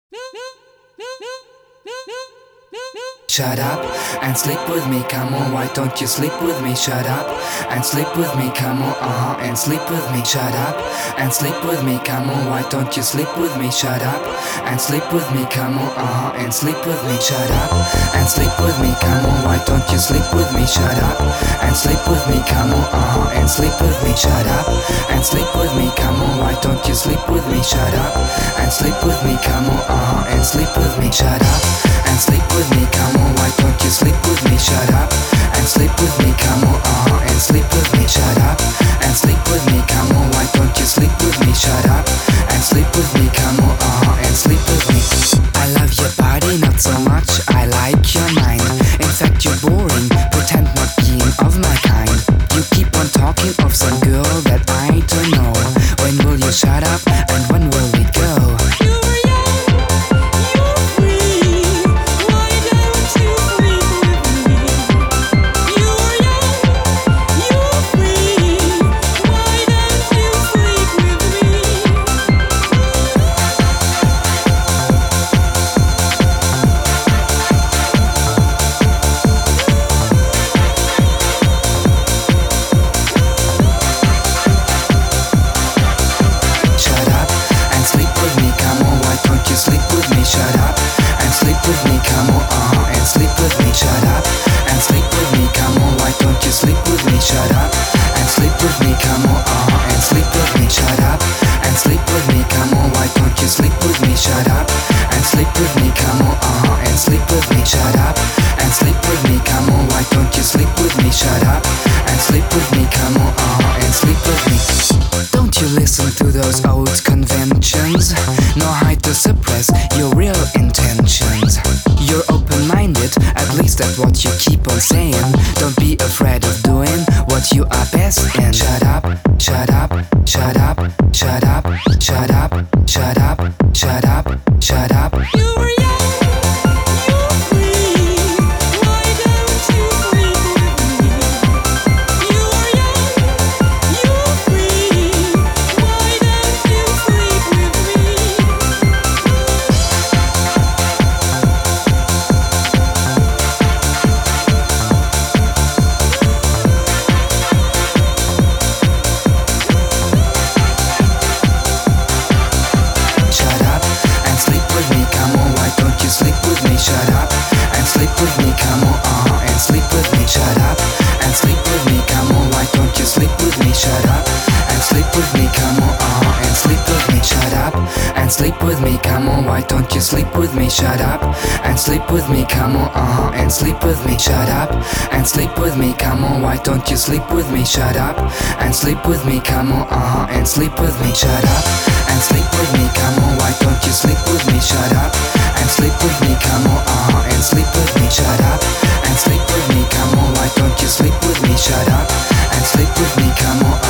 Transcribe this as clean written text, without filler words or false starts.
Shut up and sleep with me, come on, why don't you sleep with me? Shut up and sleep with me, come on, and sleep with me. Shut up and sleep with me, come on, why don't you sleep with me? Shut up and sleep with me, come on, and sleep with me. Shut up and sleep with me, come on, why don't you sleep with me? Shut up and sleep with me, come on, and sleep with me. Shut up and sleep with me, come on, why don't you sleep with me? Shut up and sleep with me, come on, and sleep with me. Shut up and sleep with me, come on, why don't you sleep with me? Shut up and sleep with me, come on, and sleep with me. Shut up and sleep with me, come on, why don't you sleep with me? Shut up and sleep with me, come on, and sleep with me. I love your body, not so much, I like your mind. In fact you're boring, pretend not being of my kind. You keep on talking of some girl that I don't know. When will you shut up and when will we go? Shut up and sleep with me, come on, and sleep with me. Shut up and sleep with me, come on, why don't you sleep with me? Shut up and sleep with me, come on, and sleep with me. Shut up and sleep with me, come on, why don't you sleep with me? Shut up and sleep with me, come on, and sleep with me. Shut up and sleep with me, come on, why don't you sleep with me? Shut up and sleep with me, come on, and sleep with me. Don't you listen to those old conventions, nor hide to suppress your real intentions. You're open-minded, at least that's what you keep on saying. Don't be afraid of doing what you are best in. Shut up, shut up, shut up, shut up, shut up, shut up, shut up, shut up. You were young, you were free. Why don't you sleep with me? You were young, you were free. Why don't you sleep with me? Shut up and sleep with me, come on, why don't you sleep with me? Shut up and sleep with me, come on, and sleep with me. Shut up and sleep with me, come on, why don't you sleep with me? Shut up and sleep with me, come on, and sleep with me. Shut up and sleep with me, come on, why don't you sleep with me? Shut up and sleep with me, come on, and sleep with me. Shut up and sleep with me, come on, why don't you sleep with me? Shut up and sleep with me, come on, and sleep with me. Shut up and sleep with me, come on, why don't you sleep with me? Shut up and sleep with me, come on, and sleep with me. Shut up and sleep with me, come on, why don't you sleep with me? Shut up and sleep with me, come on.